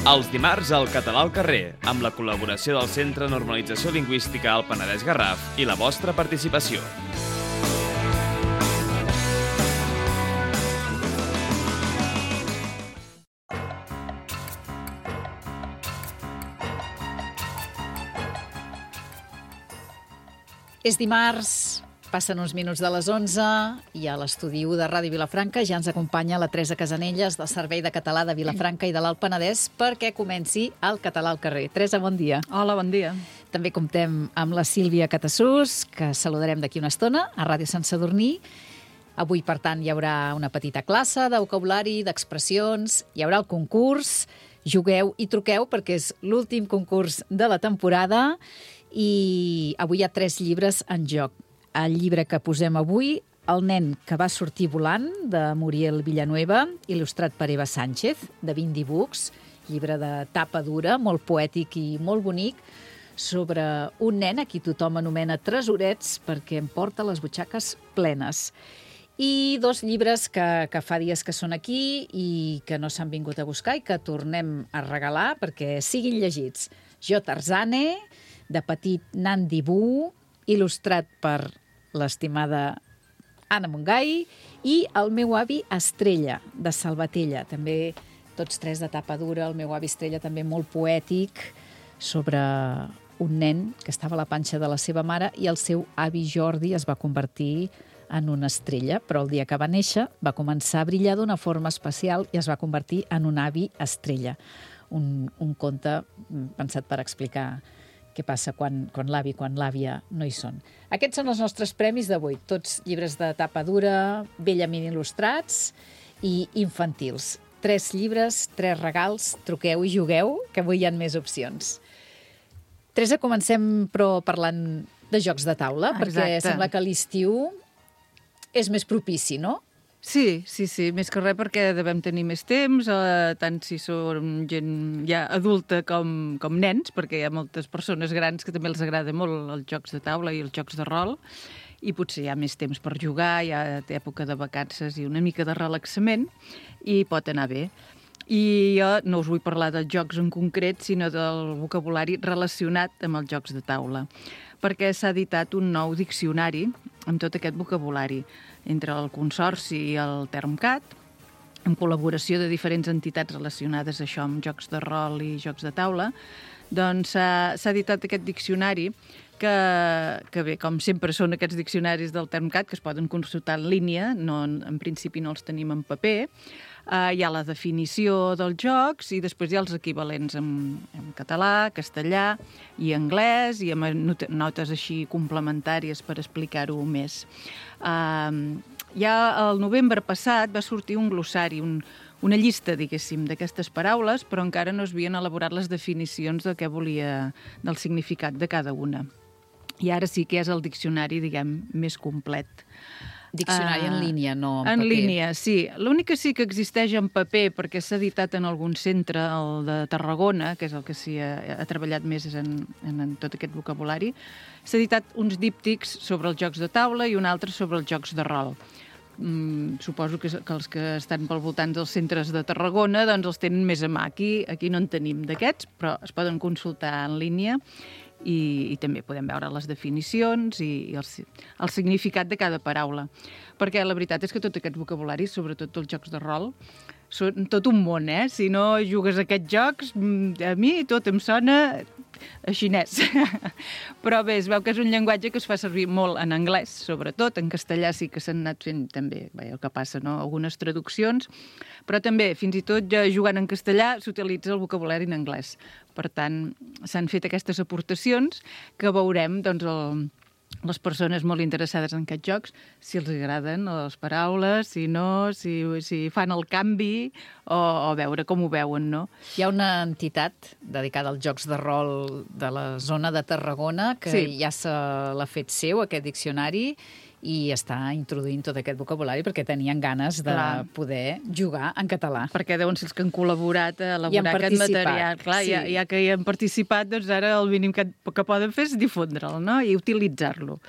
Els dimarts al Català al carrer, amb la col·laboració del Centre de Normalització Lingüística al Penedès Garraf i la vostra participació. És dimarts, passen uns minuts de les 11 i a l'estudi 1 de Ràdio Vilafranca ja ens acompanya la Teresa Casanelles del Servei de Català de Vilafranca i de l'Alt Penedès perquè comenci el Català al carrer. Teresa, bon dia. Hola, bon dia. També comptem amb la Sílvia Catassús, que saludarem d'aquí una estona a Ràdio Sant Sadurní. Avui, per tant, hi haurà una petita classe de vocabulari, d'expressions, hi haurà el concurs, jugueu i truqueu perquè és l'últim concurs de la temporada i avui hi ha 3 llibres en joc. El llibre que posem avui, El nen que va sortir volant, de Muriel Villanueva, il·lustrat per Eva Sánchez, de 20 Books, llibre de tapa dura, molt poètic i molt bonic, sobre un nen a qui tothom anomena tresorets perquè em porta les butxaques plenes. I 2 llibres que fa dies que són aquí i que no s'han vingut a buscar i que tornem a regalar perquè siguin llegits. Jo, Tarzane, de petit Nandi Bu, il·lustrat per l'estimada Anna Montgai, i El meu avi Estrella, de Salvatella, també tots 3 de tapa dura. El meu avi Estrella també molt poètic, sobre un nen que estava a la panxa de la seva mare i el seu avi Jordi es va convertir en una estrella, però el dia que va néixer va començar a brillar d'una forma especial i es va convertir en un avi estrella. Un conte pensat per explicar què passa quan l'avi, quan l'àvia no hi són. Aquests són els nostres premis d'avui, tots llibres de tapa dura, bellament il·lustrats i infantils. 3 llibres, 3 regals, truqueu i jugueu, que avui hi ha més opcions. Teresa, comencem però parlant de jocs de taula, perquè sembla que l'estiu és més propici, no? Sí, més que res perquè devem tenir més temps, tant si són gent ja adulta com nens, perquè hi ha moltes persones grans que també els agrada molt els jocs de taula i els jocs de rol, i potser hi ha més temps per jugar, hi ha època de vacances i una mica de relaxament, i pot anar bé. I jo no us vull parlar dels jocs en concret, sinó del vocabulari relacionat amb els jocs de taula, perquè s'ha editat un nou diccionari amb tot aquest vocabulari, entre el Consorci i el Termcat, en col·laboració de diferents entitats relacionades a això, amb jocs de rol i jocs de taula, doncs s'ha editat aquest diccionari que bé, com sempre són aquests diccionaris del Termcat que es poden consultar en línia, en principi no els tenim en paper. Hi ha la definició dels jocs i després hi ha els equivalents en català, castellà i anglès i amb notes així complementàries per explicar-ho més. Ja el novembre passat va sortir un glossari, una llista, diguéssim, d'aquestes paraules, però encara no s'havien elaborat les definicions de què volia, del significat de cada una. I ara sí que és el diccionari, diguem, més complet. Diccionari en línia, no en paper. En línia, sí. L'únic que sí que existeix en paper, perquè s'ha editat en algun centre, el de Tarragona, que és el que s'hi ha treballat més en tot aquest vocabulari, s'ha editat uns díptics sobre els jocs de taula i un altre sobre els jocs de rol. Suposo que els que estan pel voltant dels centres de Tarragona doncs els tenen més a mà. Aquí no en tenim d'aquests, però es poden consultar en línia i també podem veure les definicions i el significat de cada paraula. Perquè la veritat és que tot aquest vocabulari, sobretot els jocs de rol, són tot un món, eh? Si no jugues a aquests jocs, a mi tot em sona a xinès. Però bé, es veu que és un llenguatge que es fa servir molt en anglès, sobretot. En castellà sí que s'han anat fent també, el que passa, no? Algunes traduccions, però també, fins i tot jugant en castellà, s'utilitza el vocabulari en anglès. Per tant, s'han fet aquestes aportacions que veurem, doncs, les persones molt interessades en aquests jocs, si els agraden les paraules, si no, si fan el canvi o veure com ho veuen, no? Hi ha una entitat dedicada als jocs de rol de la zona de Tarragona que ja se l'ha fet seu, aquest diccionari, i està introduint tot aquest vocabulari perquè tenien ganes de poder jugar en català. Perquè deuen ser els que han col·laborat a elaborar aquest material. Clar, sí. Ja que hi han participat, doncs ara el mínim que poden fer és difondre'l, no? I utilitzar-lo.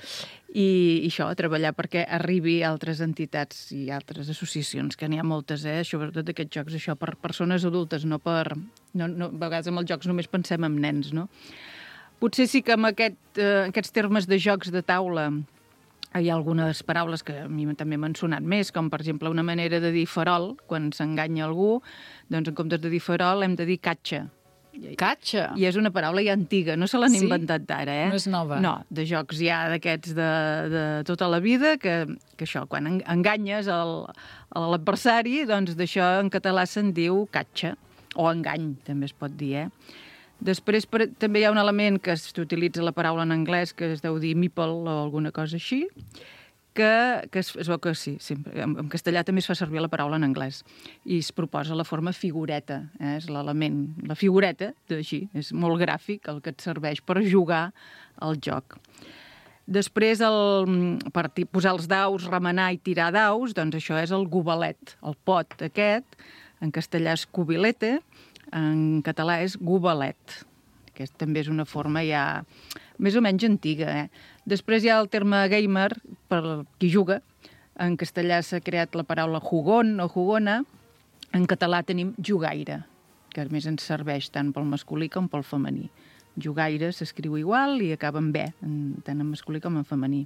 I això, treballar perquè arribi a altres entitats i altres associacions, que n'hi ha moltes, sobretot aquests jocs, això, per persones adultes, no per... No, a vegades amb els jocs només pensem en nens, no? Potser sí que amb aquests termes de jocs de taula hi ha algunes paraules que a mi també m'han sonat més, com per exemple una manera de dir farol, quan s'enganya algú, doncs en comptes de dir farol hem de dir catxa. Catxa? I és una paraula ja antiga, no se l'han inventat d'ara, No és nova. No, de jocs ja d'aquests de tota la vida, que això, quan enganyes l'adversari, doncs d'això en català se'n diu catxa, o engany, també es pot dir, Després també hi ha un element que s'utilitza la paraula en anglès, que es deu dir meeple o alguna cosa així, que es veu que sí, en castellà també es fa servir la paraula en anglès, i es proposa la forma figureta, és l'element, la figureta, així, és molt gràfic el que et serveix per jugar al joc. Després, per posar els daus, remenar i tirar daus, doncs això és el gobelet, el pot aquest, en castellà és cubilete, en català és gobelet. Aquest també és una forma ja més o menys antiga. Després hi ha el terme gamer, per qui juga. En castellà s'ha creat la paraula jugón o jugona. En català tenim jugaire, que a més ens serveix tant pel masculí com pel femení. Jugaire s'escriu igual i acaba en B, tant en masculí com en femení.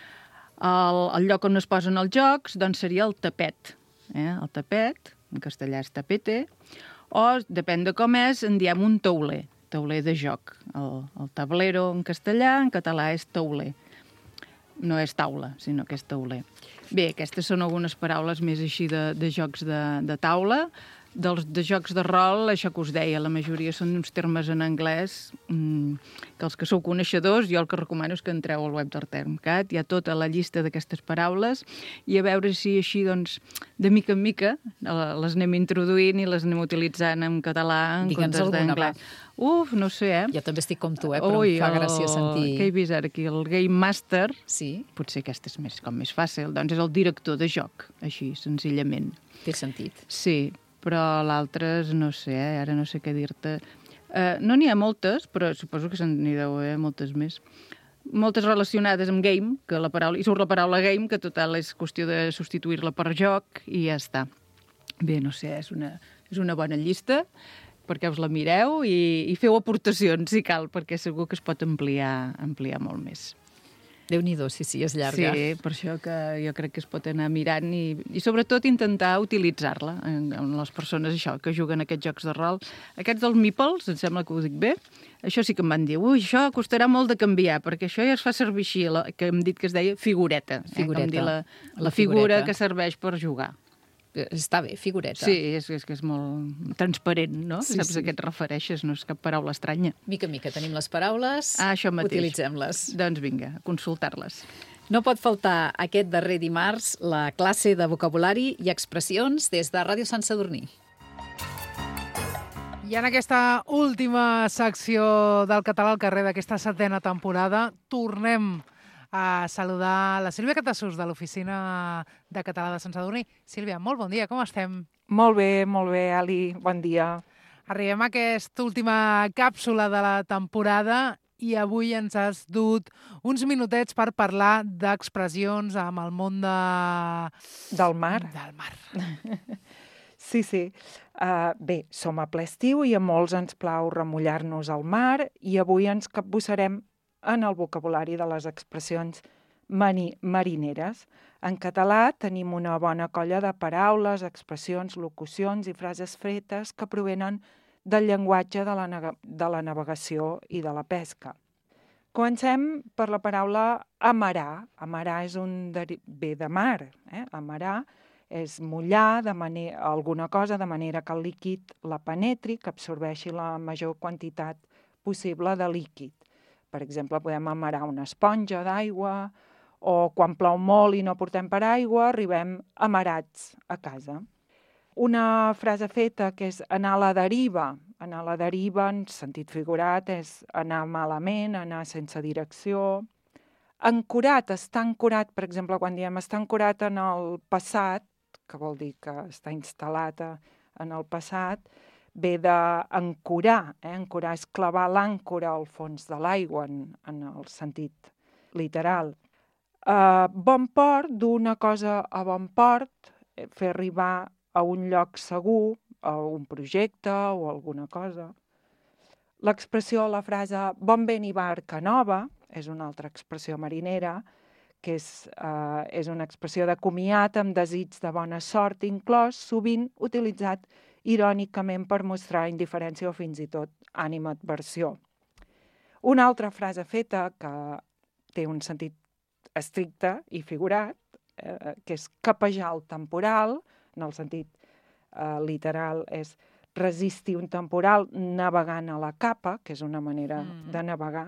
El lloc on es posen els jocs doncs seria el tapet. El tapet, en castellà és tapete, o, depèn de com és, en diem un tauler de joc. El tablero en castellà, en català és tauler. No és taula, sinó que és tauler. Bé, aquestes són algunes paraules més així de jocs de taula. De jocs de rol, això que us deia, la majoria són uns termes en anglès que els que sou coneixedors, jo el que recomano és que entreu al web d'Artermcat, hi ha tota la llista d'aquestes paraules i a veure si així, doncs, de mica en mica les anem introduint i les anem utilitzant en català en comptes d'anglès. No sé, Jo també estic com tu, però em fa gràcia sentir... Què he vist ara aquí? El Game Master, sí. Potser aquest és més fàcil, doncs és el director de joc, així, senzillament. Té sentit. Sí, però l'altre, no sé, ara no sé què dir-te. No n'hi ha moltes, però suposo que n'hi deu haver moltes més. Moltes relacionades amb game, i surt la paraula game, que total és qüestió de substituir-la per joc, i ja està. Bé, no sé, és una bona llista, perquè us la mireu i feu aportacions, si cal, perquè segur que es pot ampliar molt més. Déu-n'hi-do, sí, és llarga. Sí, per això que jo crec que es pot anar mirant i sobretot intentar utilitzar-la en les persones que juguen aquests jocs de rol. Aquests dels meeples, em sembla que ho dic bé, això sí que em van dir, això costarà molt de canviar, perquè això ja es fa servir així, que hem dit que es deia figureta. Com dir la figura que serveix per jugar. Està bé, figureta. Sí, és que és molt transparent, no? Sí, Saps a què et refereixes, no és cap paraula estranya. Mica en mica tenim les paraules, això mateix. Utilitzem-les. Doncs vinga, a consultar-les. No pot faltar aquest darrer dimarts la classe de vocabulari i expressions des de Ràdio Sant Sadurní. I en aquesta última secció del Català al carrer d'aquesta 7a temporada tornem a saludar la Sílvia Catassús de l'Oficina de Català de Sant Sadurní. Sílvia, molt bon dia, com estem? Molt bé, Ali, bon dia. Arribem a aquesta última càpsula de la temporada i avui ens has dut uns minutets per parlar d'expressions amb el món del mar. Del mar. Sí. Bé, som a ple estiu i a molts ens plau remullar-nos al mar i avui ens capbussarem en el vocabulari de les expressions marineres. En català tenim una bona colla de paraules, expressions, locucions i frases fetes que provenen del llenguatge de la navegació i de la pesca. Comencem per la paraula amarar. Amarar és ve de mar. Amarar és mullar alguna cosa de manera que el líquid la penetri, que absorbeixi la major quantitat possible de líquid. Per exemple, podem amarar una esponja d'aigua o quan plou molt i no portem paraigua, arribem amarats a casa. Una frase feta que és anar a la deriva. Anar a la deriva, en sentit figurat, és anar malament, anar sense direcció. Ancorat, estar ancorat, per exemple, quan diem estar ancorat en el passat, que vol dir que està instal·lat en el passat, ve d'ancorar. Ancorar és clavar l'àncora al fons de l'aigua, en el sentit literal. Bon port, d'una cosa a bon port, fer arribar a un lloc segur, a un projecte o alguna cosa. L'expressió, la frase bon vent i barca nova, és una altra expressió marinera, que és una expressió de comiat amb desig de bona sort inclòs, sovint utilitzat irònicament per mostrar indiferència o fins i tot animadversió. Una altra frase feta que té un sentit estricte i figurat, que és capejar el temporal, en el sentit literal és resistir un temporal navegant a la capa, que és una manera de navegar,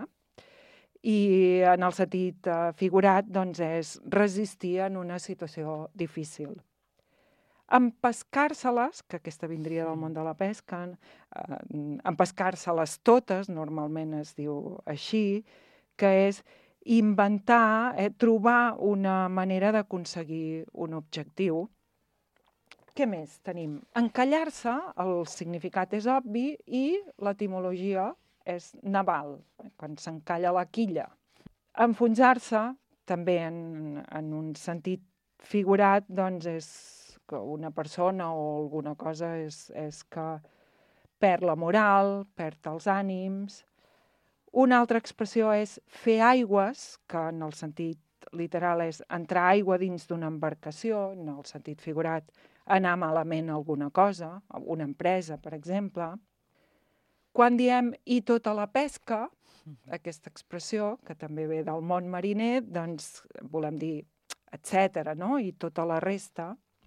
i en el sentit figurat doncs, és resistir en una situació difícil. Empescar-se-les, que aquesta vindria del món de la pesca, empescar-se-les totes, normalment es diu així, que és inventar, trobar una manera d'aconseguir un objectiu. Què més tenim? Encallar-se, el significat és obvi i l'etimologia és naval, quan s'encalla la quilla. Enfonsar-se, també en un sentit figurat, doncs és que una persona o alguna cosa és que perd la moral, perd els ànims. Una altra expressió és fer aigües, que en el sentit literal és entrar aigua dins d'una embarcació, en el sentit figurat anar malament a alguna cosa, una empresa, per exemple. Quan diem i tota la pesca, aquesta expressió, que també ve del món mariner, doncs volem dir etcètera, no? I tota la resta.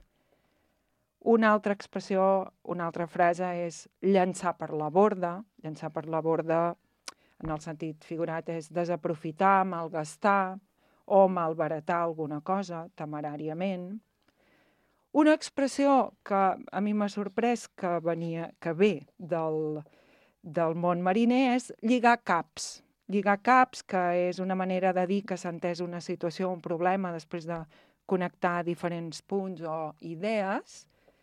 Una altra expressió, una altra frase és llançar per la borda. Llançar per la borda, en el sentit figurat, és desaprofitar, malgastar o malbaratar alguna cosa temeràriament. Una expressió que a mi m'ha sorprès que ve del món mariner és lligar caps. Lligar caps, que és una manera de dir que s'ha entès una situació, un problema, després de connectar diferents punts o idees,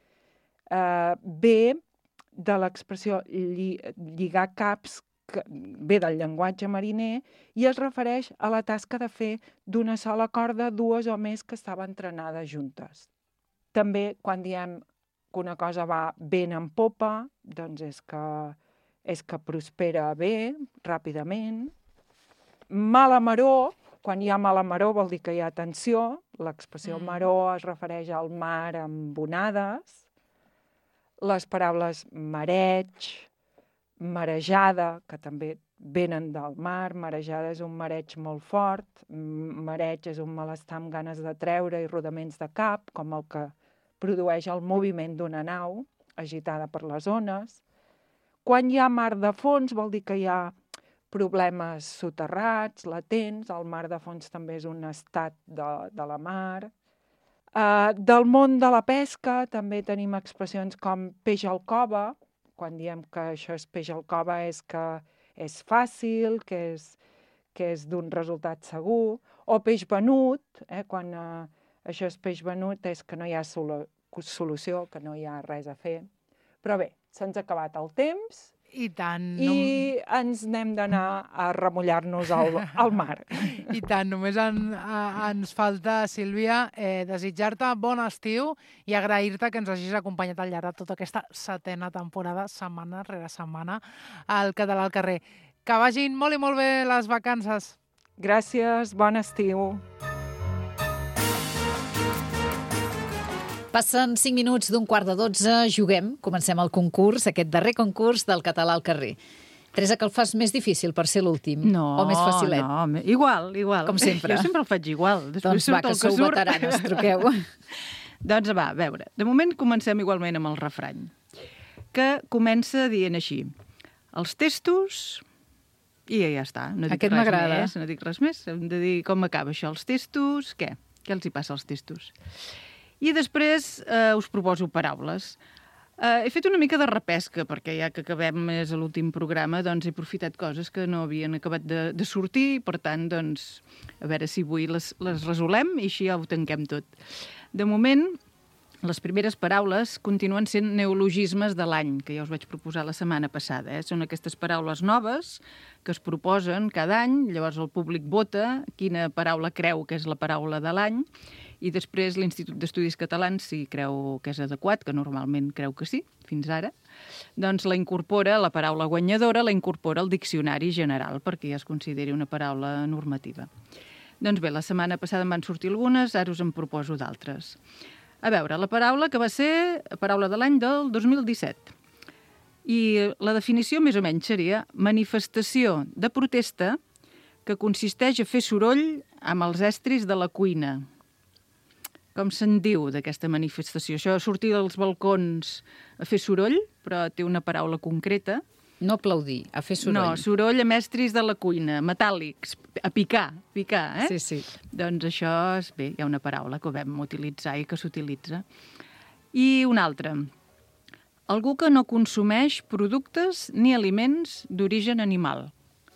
ve de l'expressió lligar caps, que ve del llenguatge mariner i es refereix a la tasca de fer d'una sola corda dues o més que estaven entrenades juntes. També, quan diem que una cosa va ben en popa, doncs és que prospera bé, ràpidament. Mala maror, quan hi ha mala maror vol dir que hi ha tensió. L'expressió maror es refereix al mar amb onades. Les paraules mareig, marejada, que també venen del mar. Marejada és un mareig molt fort. Mareig és un malestar amb ganes de treure i rodaments de cap, com el que produeix el moviment d'una nau agitada per les ones. Quan hi ha mar de fons vol dir que hi ha problemes soterrats, latents. El mar de fons també és un estat de la mar. Del món de la pesca també tenim expressions com peix al cova. Quan diem que això és peix al cova és que és fàcil, que és d'un resultat segur. O peix venut, quan això és peix venut és que no hi ha solució, que no hi ha res a fer. Però bé, se'ns ha acabat el temps. I tant. I ens n'hem d'anar a remullar-nos al mar. I tant, només ens falta, Sílvia, desitjar-te bon estiu i agrair-te que ens hagis acompanyat al llarg de tota aquesta 7a temporada, setmana rere setmana, al Català al carrer. Que vagin molt i molt bé les vacances. Gràcies, bon estiu. Passen 5 minuts d'un 11:15, juguem, comencem el concurs, aquest darrer concurs del Català al carrer. Teresa, que el fas més difícil per ser l'últim? O més facilet? No, igual. Com sempre. Jo sempre el faig igual. Doncs va, que sou veteranes, truqueu. Doncs va, a veure, de moment comencem igualment amb el refrany, que comença dient així: els testos... I ja està, no dic Aquest m'agrada. No dic res més, hem de dir com acaba això. Els testos, què? Què els hi passa als testos? I després us proposo paraules. He fet una mica de repesca, perquè ja que acabem és l'últim programa, doncs he aprofitat coses que no havien acabat de sortir, per tant, doncs, a veure si avui les resolem i així ja ho tanquem tot. De moment, Les primeres paraules continuen sent neologismes de l'any, que ja us vaig proposar la setmana passada. Són aquestes paraules noves que es proposen cada any, llavors el públic vota quina paraula creu que és la paraula de l'any, i després l'Institut d'Estudis Catalans, si creu que és adequat, que normalment creu que sí, fins ara, doncs la paraula guanyadora la incorpora al diccionari general, perquè ja es consideri una paraula normativa. Doncs bé, la setmana passada em van sortir algunes, ara us en proposo d'altres. A veure, la paraula que va ser paraula de l'any del 2017. I la definició més o menys seria manifestació de protesta que consisteix a fer soroll amb els estris de la cuina. Com se'n diu d'aquesta manifestació? Això, sortir dels balcons a fer soroll, però té una paraula concreta. No aplaudir, a fer soroll. No, soroll amb estris de la cuina, metàl·lics, a picar, eh? Sí, sí. Doncs això és bé, hi ha una paraula que ho vam utilitzar i que s'utilitza. I una altra. Algú que no consumeix productes ni aliments d'origen animal.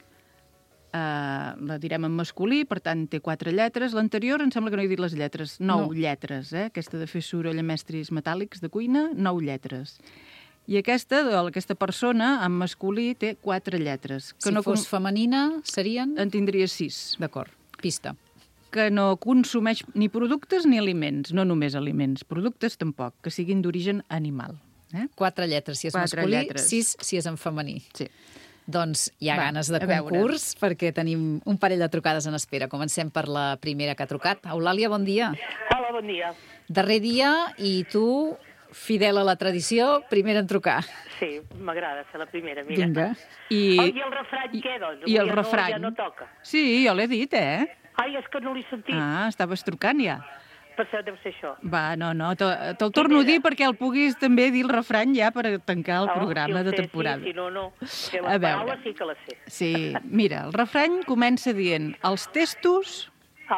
La direm en masculí, per tant té 4 lletres. L'anterior em sembla que no he dit les lletres, 9 lletres, Aquesta de fer soroll amb estris metàl·lics de cuina, 9 lletres. I aquesta persona, en masculí, té 4 lletres. Que Si fos femenina, serien? En tindria 6. D'acord, pista. Que no consumeix ni productes ni aliments, no només aliments, productes tampoc, que siguin d'origen animal. 4 lletres si és masculí, 6 si és en femení. Sí. Doncs hi ha ganes de concurs, perquè tenim un parell de trucades en espera. Comencem per la primera que ha trucat. Eulàlia, bon dia. Hola, bon dia. Darrer dia, i tu, fidel a la tradició, primera en trucar. Sí, m'agrada ser la primera, mira. Vinga. I el refrany què, doncs? I el refrany? Ja no toca. Sí, jo l'he dit, Ai, és que no l'he sentit. Estaves trucant ja. Per això deu ser això. Va, no, te'l torno a dir perquè el puguis també dir el refrany ja per tancar el programa de temporada. Sí, no. Que les paraules sí que les sé. Sí, mira, el refrany comença dient els testos...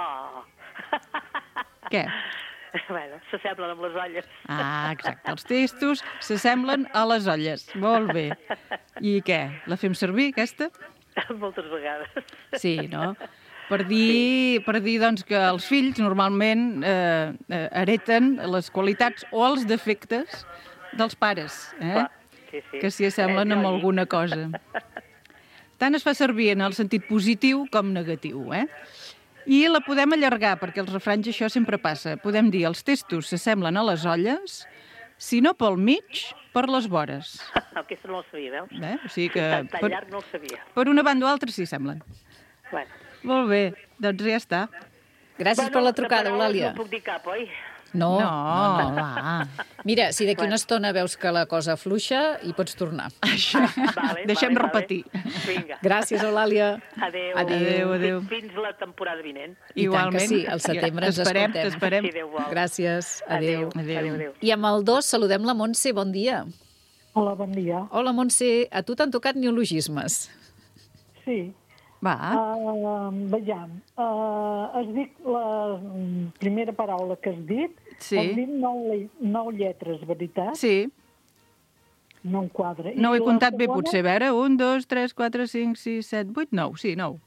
Què? Bueno, s'assemblen amb les olles. Exacte, els testos s'assemblen a les olles. Molt bé. I què, la fem servir, aquesta? Moltes vegades. Sí, no? Per dir doncs, que els fills normalment hereten les qualitats o els defectes dels pares, Sí. Que s'hi assemblen amb alguna cosa. Tant es fa servir en el sentit positiu com negatiu, I la podem allargar, perquè els refranys això sempre passa. Podem dir els testos s'assemblen a les olles, si no pel mig, per les vores. Aquesta no la sabia, veus? O sigui que Tan llarg no la sabia. Per una banda o altra s'hi semblen. Bueno. Molt bé, doncs ja està. Gràcies per la trucada, Eulàlia. No puc dir cap, oi? No, va. Mira, si d'aquí una estona veus que la cosa afluixa, hi pots tornar. Deixem repetir. Vinga. Gràcies, Eulàlia. Adéu. Fins la temporada vinent. Igualment. I tant que sí, al setembre ens escoltem. T'esperem. Si Déu vol. Gràcies, adéu. Adéu. I amb el 2 saludem la Montse, bon dia. Hola, bon dia. Hola, Montse, a tu t'han tocat neologismes. Sí. Va. Vejam, has dit la primera paraula que has dit, has dit 9 lletres, veritat? Sí. No em quadra. No ho he comptat bé, potser. A veure, 1, 2, 3, 4, 5, 6, 7, 8, 9. Sí, 9.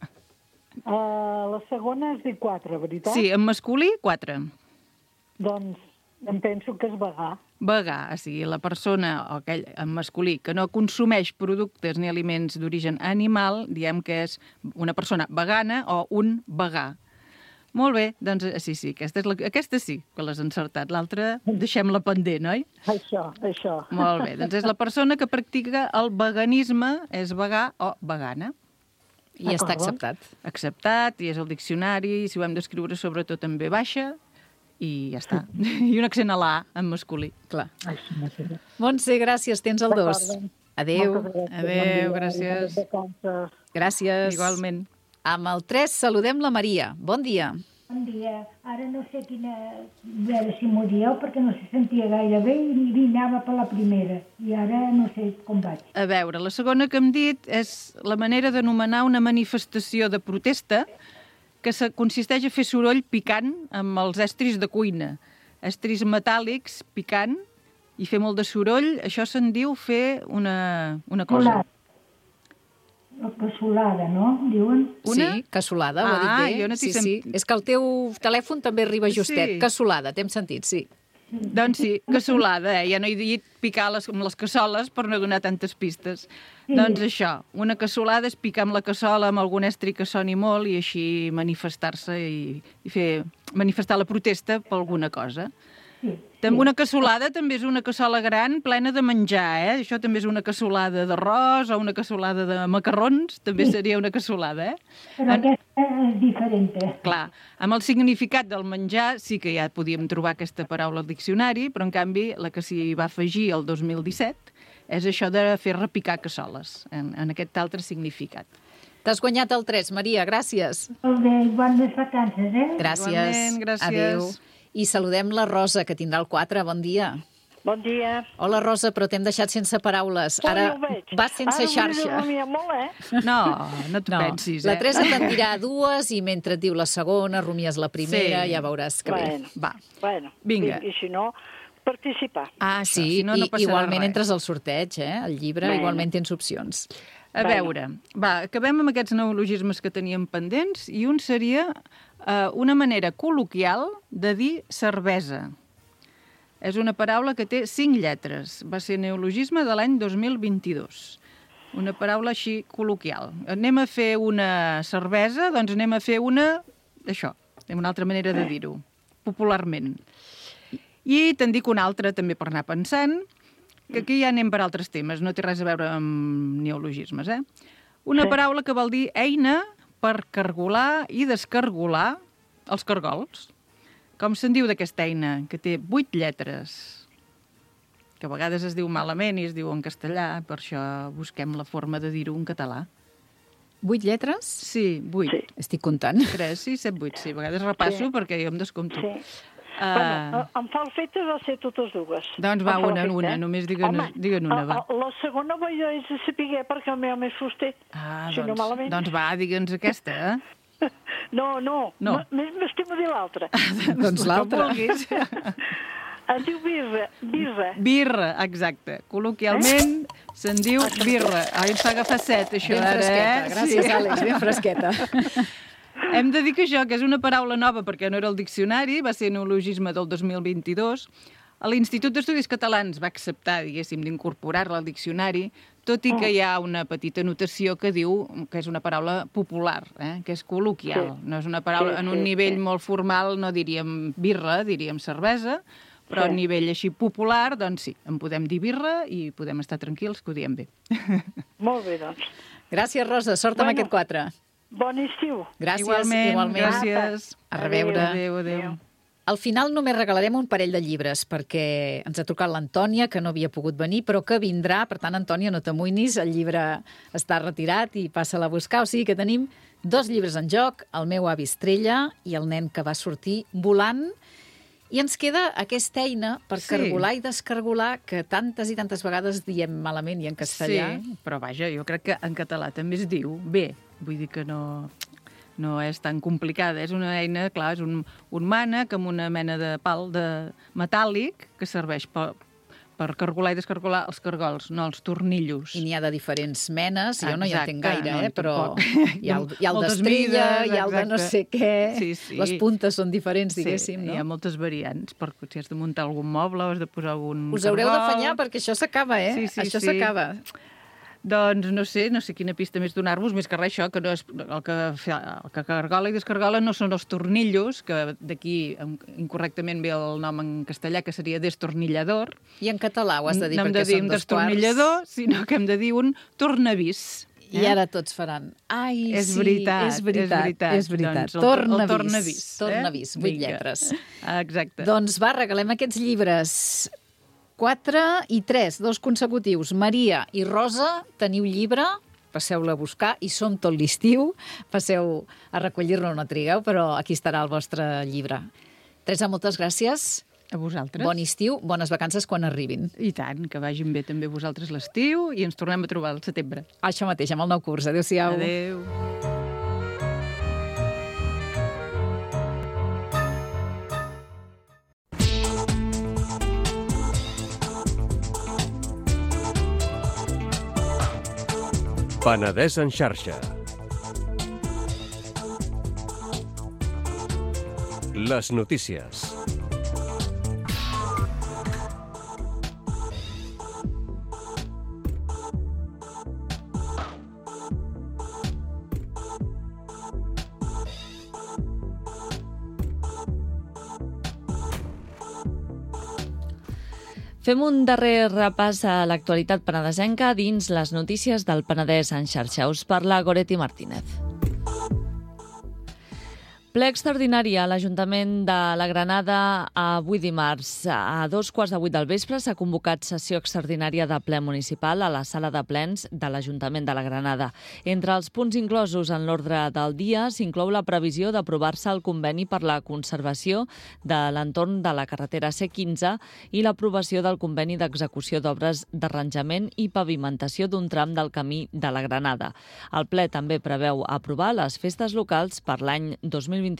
La segona has dit 4, veritat? Sí, en masculí, 4. Doncs em penso que és vegar. Vegar, o sigui, la persona, o aquell en masculí, que no consumeix productes ni aliments d'origen animal, diem que és una persona vegana o un vegà. Molt bé, doncs sí, aquesta sí que l'has encertat. L'altra deixem-la pendent, oi? Això. Molt bé, doncs és la persona que practica el veganisme, és vegà o vegana. I està acceptat. Acceptat, i és el diccionari, i si ho hem d'escriure sobretot en V baixa, i ja està. I un accent a la A en masculí. Clar. Montse, gràcies, tens el 2. Adéu. Adéu, gràcies. Gràcies. Igualment. Amb el 3 saludem la Maria. Bon dia. Bon dia. Ara no sé quina... A veure si m'ho dieu, perquè no se sentia gaire bé i anava per la primera. I ara no sé com vaig. A veure, la segona que hem dit és la manera d'anomenar una manifestació de protesta que consisteix a fer soroll picant amb els estris de cuina. Estris metàl·lics picant i fer molt de soroll, això se'n diu fer una cosa. La cassolada, no? Diuen? Sí, cassolada, ho ha dit bé. Jo no t'hi sí. És que el teu telèfon també arriba justet. Sí. Cassolada, t'hem sentit, sí. Doncs sí, cassolada, ja no he dit picar amb les cassoles per no donar tantes pistes. Doncs això, una cassolada és picar amb la cassola amb algun estri que soni molt i així manifestar-se i fer manifestar la protesta per alguna cosa. També una cassolada també és una cassola gran plena de menjar, Això també és una cassolada d'arròs o una cassolada de macarrons, també seria una cassolada, Però aquesta és diferent. Clar, amb el significat del menjar sí que ja podíem trobar aquesta paraula al diccionari, però en canvi la que s'hi va afegir el 2017 és això de fer repicar cassoles, en aquest altre significat. T'has guanyat el 3, Maria, gràcies. Molt bé, bones vacances, Gràcies. Igualment, gràcies. Adéu. I saludem la Rosa, que tindrà el 4. Bon dia. Bon dia. Hola, Rosa, però t'hem deixat sense paraules. Ara Ja ho veig. vas sense xarxa. Ara m'he de molt, No t'ho pensis, La Teresa te'n dirà 2 i mentre et diu la segona, rumies la primera, ja veuràs que bé. Va. Bueno, Vinga. I si no, participar. Sí, si no passarà igualment res. entres al sorteig, El llibre igualment tens opcions. A veure, acabem amb aquests neologismes que teníem pendents i un seria una manera col·loquial de dir cervesa. És una paraula que té 5 lletres. Va ser neologisme de l'any 2022. Una paraula així col·loquial. Anem a fer una cervesa, doncs anem a fer una altra manera de dir-ho, popularment. I te'n dic una altra també per anar pensant, que aquí ja anem per altres temes, no té res a veure amb neologismes, Una paraula que vol dir eina per cargolar i descargolar els cargols. Com se'n diu d'aquesta eina, que té 8 lletres? Que a vegades es diu malament i es diu en castellà, per això busquem la forma de dir-ho en català. 8 lletres? Sí, 8. Sí. Estic comptant. 3, 6, 7, 8, sí. A vegades repasso perquè jo em descompto. Sí. Bueno, em fa el fet de ser totes dues. Doncs va, una, només diguen una, va. La segona vaig a saber perquè el meu més fuster. Si no malament. Doncs va, digue'ns aquesta, No. M'estimo dir l'altra. Doncs l'altra. Es diu birra. Birra, exacte. Col·loquialment se'n diu birra. Ai, ens fa agafar 7, això, Ben ara, fresqueta. Gràcies, Àlex, ben fresqueta. Hem de dir que això, que és una paraula nova perquè no era el diccionari, va ser neologisme del 2022, l'Institut d'Estudis Catalans va acceptar, diguéssim, d'incorporar-la al diccionari, tot i que hi ha una petita notació que diu que és una paraula popular, que és col·loquial. No és una paraula, en un nivell molt formal no diríem birra, diríem cervesa, però a nivell així popular, doncs sí, en podem dir birra i podem estar tranquils que ho diem bé. Molt bé, doncs. Gràcies, Rosa. Sort amb aquest 4. Bon estiu. Gràcies, igualment. Gràcies. A reveure. Adéu. Al final només regalarem un parell de llibres, perquè ens ha trucat l'Antònia, que no havia pogut venir, però que vindrà. Per tant, Antònia, no t'amoïnis, el llibre està retirat i passa-la a buscar. O sigui que tenim 2 llibres en joc, El meu avi Estrella i El nen que va sortir volant. I ens queda aquesta eina per cargolar i descargolar que tantes i tantes vegades diem malament i en castellà. Sí, però vaja, jo crec que en català també es diu bé. Vull dir que no és tan complicada. És una eina, clar, és un mànec amb una mena de pal metàl·lic que serveix per cargolar i descargolar els cargols, no els tornillos. I n'hi ha de diferents menes, jo no hi entenc gaire, però hi ha el moltes d'estrella, mides, hi ha el de no sé què, les puntes són diferents, diguéssim, no? Hi ha moltes variants, perquè si has de muntar algun moble o has de posar algun Us haureu d'afanyar perquè això s'acaba, Això s'acaba. Doncs no sé quina pista més donar-vos, més que res això, que no és el que cargola i descargola no són els tornillos, que d'aquí incorrectament ve el nom en castellà, que seria destornillador. I en català ho has de dir, perquè són 2 quarts. No hem de dir un destornillador, sinó que hem de dir un tornavís. I ara tots faran, ai, és veritat. Doncs tornavís, 8 lletres. Exacte. Doncs va, regalem aquests llibres. 4 i 3, 2 consecutius. Maria i Rosa, teniu llibre, passeu-la a buscar, i som tot l'estiu, passeu a recollir-lo, no trigueu, però aquí estarà el vostre llibre. Teresa, moltes gràcies. A vosaltres. Bon estiu, bones vacances quan arribin. I tant, que vagin bé també vosaltres l'estiu i ens tornem a trobar al setembre. Això mateix, amb el nou curs. Adéu-siau. Adéu. Penedès en xarxa. Les notícies. Fem un darrer repàs a l'actualitat penedesenca dins les notícies del Penedès en xarxa. Us parla Goretti Martínez. Ple extraordinari a l'Ajuntament de la Granada avui dimarts. A 2:15 del vespre s'ha convocat sessió extraordinària de ple municipal a la sala de plens de l'Ajuntament de la Granada. Entre els punts inclosos en l'ordre del dia s'inclou la previsió d'aprovar-se el conveni per la conservació de l'entorn de la carretera C15 i l'aprovació del conveni d'execució d'obres d'arranjament i pavimentació d'un tram del camí de la Granada. El ple també preveu aprovar les festes locals per l'any 2026.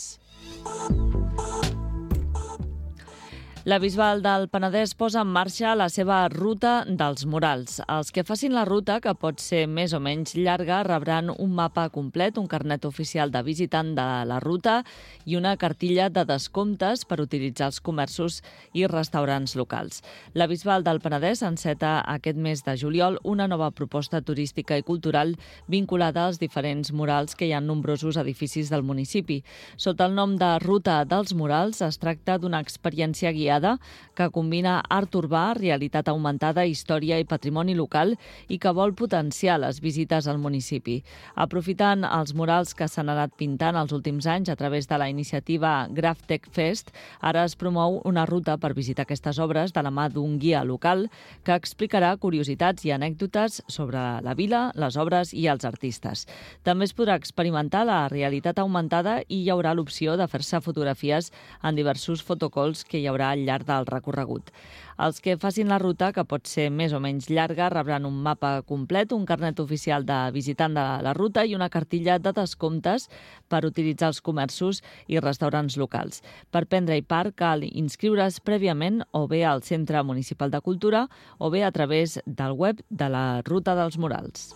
La Bisbal del Penedès posa en marxa la seva ruta dels murals. Els que facin la ruta, que pot ser més o menys llarga, rebran un mapa complet, un carnet oficial de visitant de la ruta i una cartilla de descomptes per utilitzar els comerços i restaurants locals. La Bisbal del Penedès enceta aquest mes de juliol una nova proposta turística i cultural vinculada als diferents murals que hi ha en nombrosos edificis del municipi. Sota el nom de Ruta dels Murals es tracta d'una experiència guiada que combina art urbà, realitat augmentada, història i patrimoni local i que vol potenciar les visites al municipi. Aprofitant els murals que s'han anat pintant els últims anys a través de la iniciativa GrafTech Fest, ara es promou una ruta per visitar aquestes obres de la mà d'un guia local que explicarà curiositats i anècdotes sobre la vila, les obres i els artistes. També es podrà experimentar la realitat augmentada i hi haurà l'opció de fer-se fotografies en diversos fotocalls que hi haurà al llarg del recorregut. Els que facin la ruta, que pot ser més o menys llarga, rebran un mapa complet, un carnet oficial de visitant de la ruta i una cartilla de descomptes per utilitzar els comerços i restaurants locals. Per prendre-hi part cal inscriure's prèviament o bé al Centre Municipal de Cultura o bé a través del web de la Ruta dels Murals.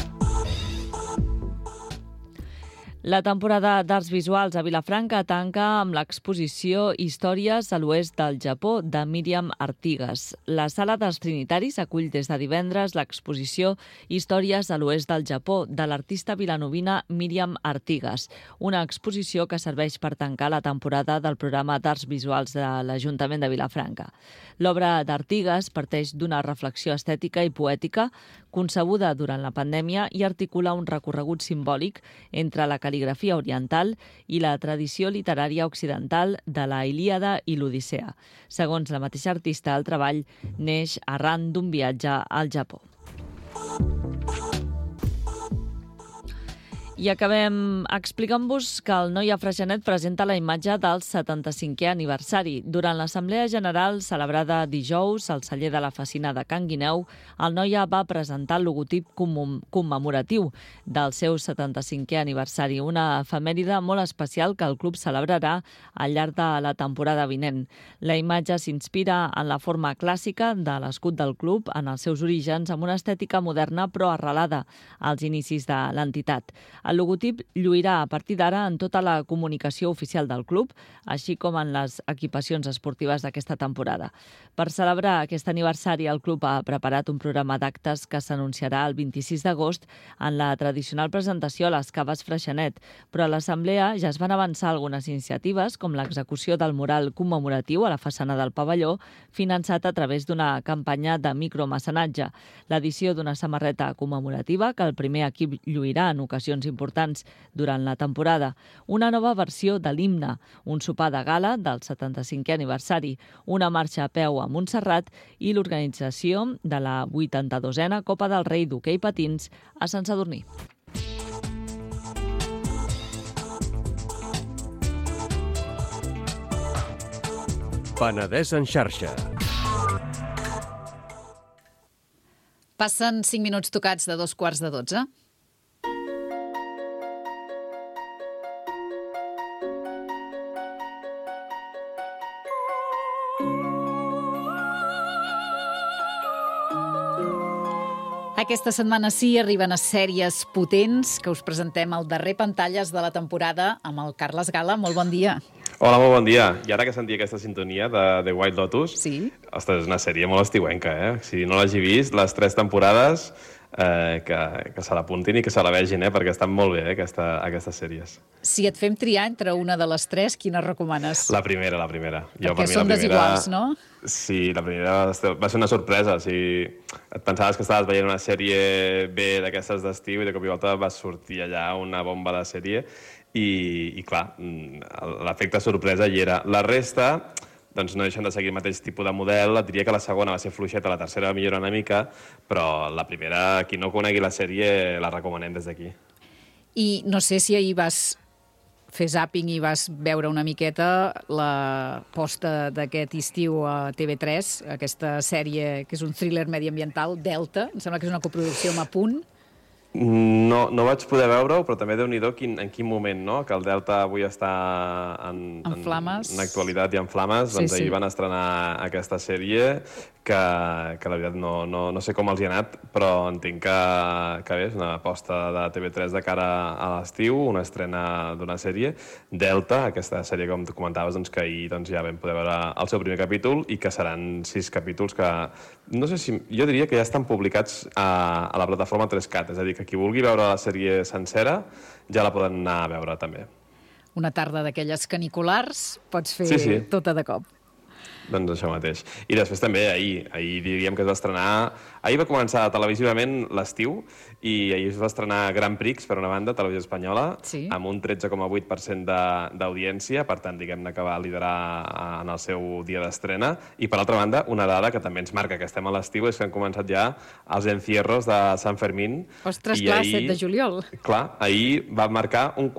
La temporada d'arts visuals a Vilafranca tanca amb l'exposició Històries a l'oest del Japó de Míriam Artigas. La Sala dels Trinitaris acull des de divendres l'exposició Històries a l'oest del Japó de l'artista vilanovina Míriam Artigas, una exposició que serveix per tancar la temporada del programa d'arts visuals de l'Ajuntament de Vilafranca. L'obra d'Artigas parteix d'una reflexió estètica i poètica concebuda durant la pandèmia i articula un recorregut simbòlic entre la cal·ligrafia oriental i la tradició literària occidental de la Ilíada i l'Odissea. Segons la mateixa artista, el treball neix arran d'un viatge al Japó. I acabem explicant-vos que el Noia Freixenet presenta la imatge del 75è aniversari. Durant l'Assemblea General celebrada dijous al celler de la Fassina de Can Guineu, el Noia va presentar el logotip commemoratiu del seu 75è aniversari, una efemèride molt especial que el club celebrarà al llarg de la temporada vinent. La imatge s'inspira en la forma clàssica de l'escut del club en els seus orígens, amb una estètica moderna però arrelada als inicis de l'entitat. El logotip lluirà a partir d'ara en tota la comunicació oficial del club, així com en les equipacions esportives d'aquesta temporada. Per celebrar aquest aniversari, el club ha preparat un programa d'actes que s'anunciarà el 26 d'agost en la tradicional presentació a les Caves Freixenet, però a l'Assemblea ja es van avançar algunes iniciatives, com l'execució del mural commemoratiu a la façana del pavelló, finançat a través d'una campanya de micromecenatge, l'edició d'una samarreta commemorativa que el primer equip lluirà en ocasions importants durant la temporada, una nova versió de l'himne, un sopar de gala del 75è aniversari, una marxa a peu a Montserrat i l'organització de la 82a Copa del Rei d'hoquei patins a Sant Sadurní. Penedès en xarxa. Passen 5 minuts tocats de 11:45. Aquesta setmana sí arriben a sèries potents que us presentem al darrer Pantalles de la temporada amb el Carles Gala. Molt bon dia. Hola, molt bon dia. I ara que sentia aquesta sintonia de The White Lotus, sí. Ostres, és una sèrie molt estiuenca, eh? Si no l'hagi vist, les 3 temporades que se l'apuntin i que se la vegin, perquè estan molt bé, aquestes sèries. Si et fem triar entre una de les tres, quina recomanes? La primera. Perquè són desiguals, no? Sí, la primera va ser una sorpresa. O sigui, et pensaves que estaves veient una sèrie bé d'aquestes d'estiu i de cop i volta va sortir allà una bomba de sèrie i clar, l'efecte sorpresa hi era. La resta doncs no deixen de seguir el mateix tipus de model. Et diria que la segona va ser fluixeta, la tercera va millorar una mica, però la primera, qui no conegui la sèrie, la recomanem des d'aquí. I no sé si ahir vas fer zàping i vas veure una miqueta la posta d'aquest estiu a TV3, aquesta sèrie que és un thriller mediambiental, Delta, em sembla que és una coproducció amb Apunt. No vaig poder veure-ho, però també Déu-n'hi-do en quin moment, no? Que el Delta avui està en flames. En actualitat i en flames. Doncs ahir van estrenar aquesta sèrie que la veritat no sé com els hi ha anat, però entenc que bé, és una aposta de TV3 de cara a l'estiu, una estrena d'una sèrie, Delta, aquesta sèrie, com tu comentaves, que ahir ja vam poder veure el seu primer capítol i que seran 6 capítols que, no sé si, jo diria que ja estan publicats a la plataforma 3CAT, és a dir, que qui vulgui veure la sèrie sencera ja la poden anar a veure també. Una tarda d'aquelles caniculars pots fer tota de cop. Doncs això mateix. I després també ahir diríem que es va estrenar... Ahir va començar televisivament l'estiu i ahir es va estrenar Grand Prix, per una banda, Televisió Espanyola, amb un 13,8% d'audiència, per tant, diguem-ne que va liderar en el seu dia d'estrena. I, per altra banda, una dada que també ens marca que estem a l'estiu és que han començat ja els encierros de Sant Fermín. Ostres, clar, 7 de juliol. Clar, ahir va marcar un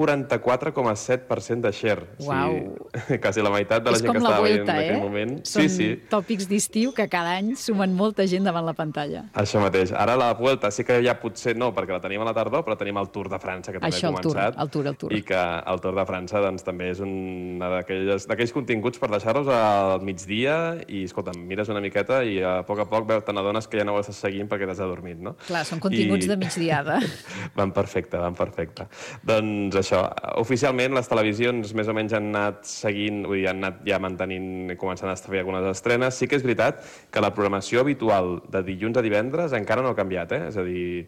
44,7% de share. Uau! Quasi la meitat de la gent que estava veient en aquell moment. Són tòpics d'estiu que cada any sumen molta gent davant la pantalla. Això mateix. Ara la Vuelta sí que ja potser no, perquè la tenim a la tardor, però tenim el Tour de França, que també ha començat. El Tour. I que el Tour de França també és un d'aquells continguts per deixar-los al migdia i, escolta'm, mires una miqueta i a poc te n'adones que ja no ho estàs seguint perquè t'has adormit, no? Clar, són continguts de migdiada. Van perfecte. Doncs això, oficialment les televisions més o menys han anat seguint, han anat ja mantenint, començant a fer algunes estrenes. Sí que és veritat que la programació habitual de dilluns a divendres encara no ha canviat, És a dir,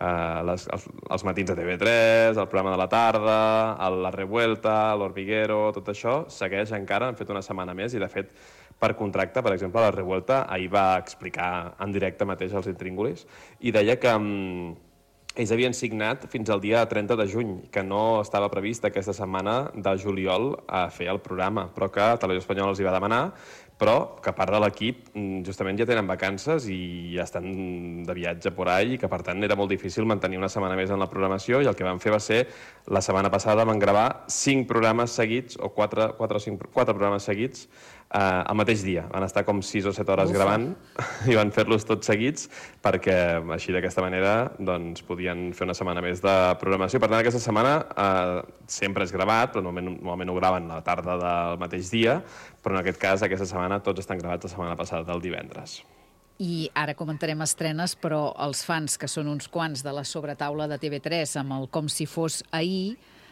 els matins de TV3, el programa de la tarda, la Revuelta, l'Hormiguero, tot això segueix encara, han fet una setmana més i, de fet, per contracte, per exemple, la Revuelta ahir va explicar en directe mateix als intríngulis i deia que ells havien signat fins al dia 30 de juny, que no estava previst aquesta setmana de juliol a fer el programa, però que Televisió Espanyola els hi va demanar, però que part de l'equip justament ja tenen vacances i ja estan de viatge por ahí i que, per tant, era molt difícil mantenir una setmana més en la programació i el que van fer va ser, la setmana passada van gravar 5 programes seguits o 4 programes seguits al mateix dia. Van estar com 6 o 7 hores gravant i van fer-los tots seguits perquè així d'aquesta manera doncs podien fer una setmana més de programació. Per tant, aquesta setmana sempre és gravat, però normalment ho graven a la tarda del mateix dia, però en aquest cas, aquesta setmana, tots estan gravats la setmana passada, del divendres. I ara comentarem estrenes, però els fans, que són uns quants de la sobretaula de TV3 amb el Com si fos ahir,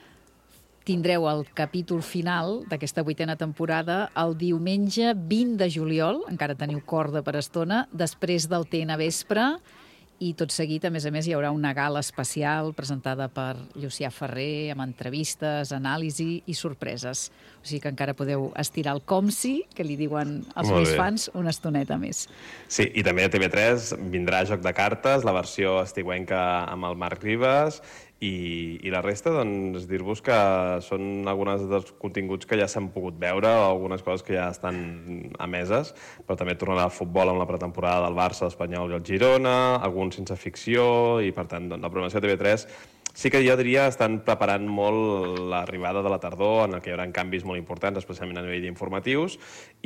tindreu el capítol final d'aquesta 8a temporada el diumenge 20 de juliol, encara teniu corda per estona, després del TN Vespre, i tot seguit, a més, hi haurà una gala especial presentada per Llucià Ferrer, amb entrevistes, anàlisi i sorpreses. O sigui que encara podeu estirar el com-si, que li diuen els més fans, una estoneta més. Sí, i també a TV3 vindrà Joc de Cartes, la versió estiuenca amb el Marc Ribas, i la resta, doncs, dir-vos que són alguns dels continguts que ja s'han pogut veure o algunes coses que ja estan emeses, però també tornarà al futbol amb la pretemporada del Barça, l'Espanyol i el Girona, alguns sense ficció, i per tant, la programació de TV3 sí que jo diria estan preparant molt l'arribada de la tardor, en què hi haurà canvis molt importants, especialment a nivell d'informatius,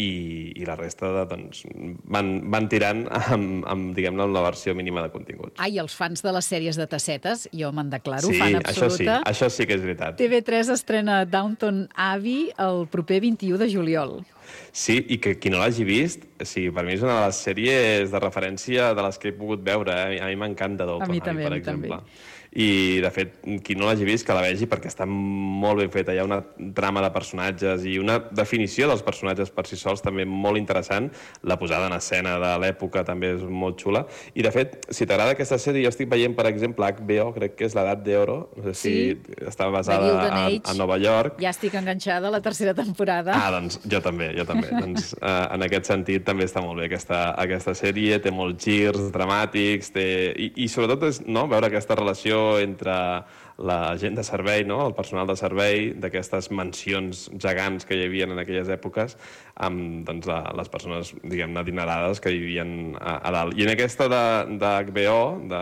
i la resta doncs, van tirant amb diguem-ne, la versió mínima de continguts. I els fans de les sèries de tassetes, jo me'n declaro fan absoluta. Sí, això sí que és veritat. TV3 estrena Downton Abbey el proper 21 de juliol. Sí, i que qui no l'hagi vist, per mi és una de les sèries de referència de les que he pogut veure. A mi m'encanta Downton Abbey, per exemple. i de fet, qui no l'hagi vist que la vegi perquè està molt ben feta, hi ha una trama de personatges i una definició dels personatges per si sols també molt interessant, la posada en escena de l'època també és molt xula, i de fet, si t'agrada aquesta sèrie, jo estic veient, per exemple, HBO, crec que és l'Edat d'Oro, no sé si està basada a Nova York. Ja estic enganxada a la tercera temporada. Doncs jo també. Doncs, en aquest sentit també està molt bé aquesta sèrie, té molts girs dramàtics, i sobretot és veure aquesta relació entre la gent de servei, el personal de servei, d'aquestes mansions gegants que hi havia en aquelles èpoques, amb les persones, diguem-ne, adinerades que vivien a dalt. I en aquesta d'HBO,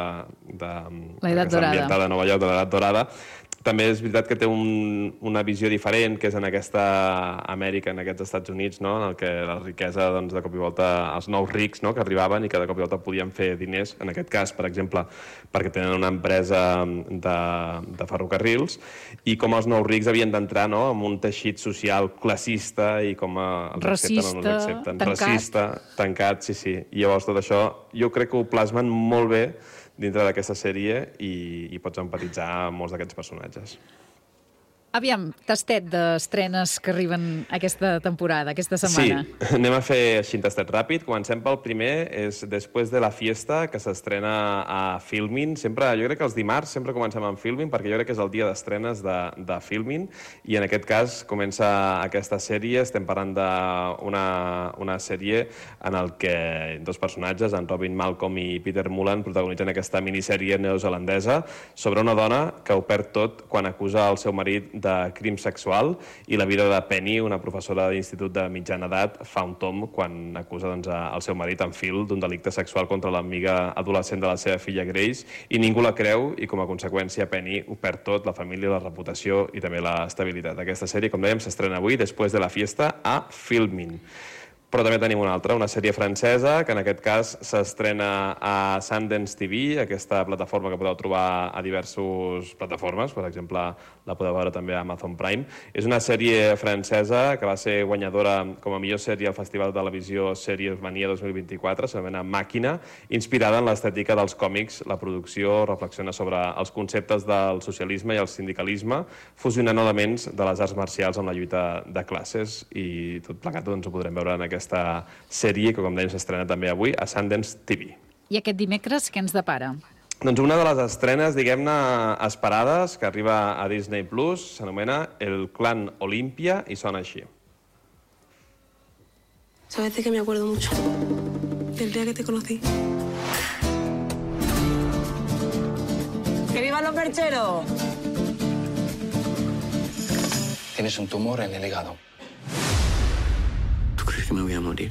ambientada a Nova York, de l'Edat Dorada, també és veritat que té una visió diferent, que és en aquesta Amèrica, en aquests Estats Units, en el que la riquesa, de cop i volta, els nous rics que arribaven i que de cop i volta podien fer diners, en aquest cas, per exemple, perquè tenen una empresa de ferrocarrils, i com els nous rics havien d'entrar en un teixit social classista i com els accepten o no els accepten. Racista, tancat, sí. I llavors tot això jo crec que ho plasmen molt bé dintre d'aquesta sèrie i pots empatitzar amb molts d'aquests personatges. Aviam, tastet d'estrenes que arriben aquesta temporada, aquesta setmana. Sí, anem a fer així un tastet ràpid. Comencem pel primer, és Después de la fiesta, que s'estrena a Filmin. Jo crec que els dimarts sempre comencem amb Filmin, perquè jo crec que és el dia d'estrenes de Filmin, i en aquest cas comença aquesta sèrie. Estem parlant d'una sèrie en el que dos personatges, en Robin Malcolm i Peter Mullan, protagonitzen aquesta minissèrie neozelandesa sobre una dona que ho perd tot quan acusa el seu marit de crim sexual, i la vida de Penny, una professora d'institut de mitjana edat, fa un tomb quan acusa el seu marit en Phil d'un delicte sexual contra l'amiga adolescent de la seva filla Grace, i ningú la creu, i com a conseqüència Penny ho perd tot, la família, la reputació i també l'estabilitat. Aquesta sèrie, com dèiem, s'estrena avui, Después de la fiesta, a Filmin. Però també tenim una altra, una sèrie francesa, que en aquest cas s'estrena a Sundance TV, aquesta plataforma que podeu trobar a diverses plataformes, per exemple, la podeu veure també a Amazon Prime. És una sèrie francesa que va ser guanyadora com a millor sèrie al Festival de Televisió Sèries Mania 2024, s'anomena Màquina, inspirada en l'estètica dels còmics. La producció reflexiona sobre els conceptes del socialisme i el sindicalisme, fusionant elements de les arts marcials amb la lluita de classes, i tot plegat ho podrem veure en aquesta sèrie que, com dèiem, s'estrena també avui a Sundance TV. I aquest dimecres què ens depara? Doncs una de les estrenes, diguem-ne, esperades, que arriba a Disney Plus, s'anomena El Clan Olimpia i sona així. ¿Sabes de qué me acuerdo mucho? Del día que te conocí. ¡Que vivan los percheros! Tienes un tumor en el hígado. ¿Crees que me voy a morir?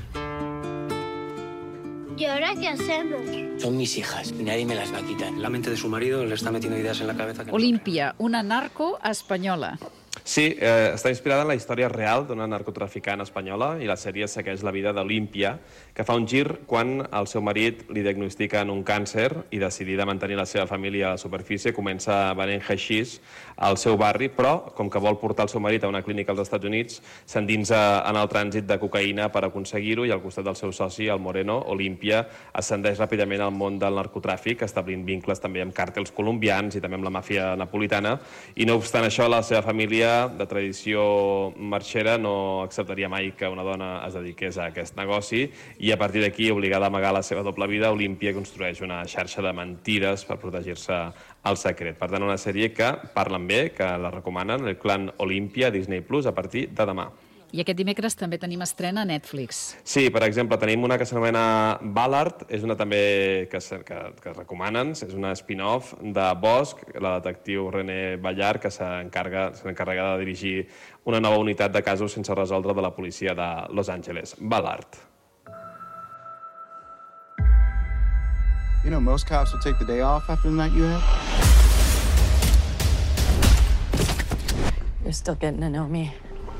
¿Y ahora qué hacemos? Son mis hijas y nadie me las va a quitar. La mente de su marido le está metiendo ideas en la cabeza. Olimpia, una narco espanyola. Sí, està inspirada en la història real d'una narcotraficant espanyola, i la sèrie segueix la vida d'Olimpia, que fa un gir quan el seu marit li diagnostiquen un càncer i, decidida a mantenir la seva família a la superfície, comença venent haixís al seu barri, però, com que vol portar el seu marit a una clínica als Estats Units, s'endinsa en el trànsit de cocaïna per aconseguir-ho, i al costat del seu soci, el Moreno, Olimpia ascendeix ràpidament al món del narcotràfic, establint vincles també amb càrtels colombians i també amb la màfia napolitana, i no obstant això, la seva família de tradició marxera no acceptaria mai que una dona es dediqués a aquest negoci, i a partir d'aquí, obligada a amagar la seva doble vida, Olimpia construeix una xarxa de mentides per protegir-se al secret. Per tant, una sèrie que parlen bé, que la recomanen, El Clan Olimpia, Disney Plus, a partir de demà. I aquest dimecres també tenim estrena a Netflix. Sí, per exemple, tenim una que s'anomena Ballard, és una també que recomanen, és una spin-off de Bosch, la detectiu René Ballard, que s'encarrega de dirigir una nova unitat de casos sense resoldre de la policia de Los Angeles. Ballard. You know, most cops will take the day off after the night you had. You're still getting to know me.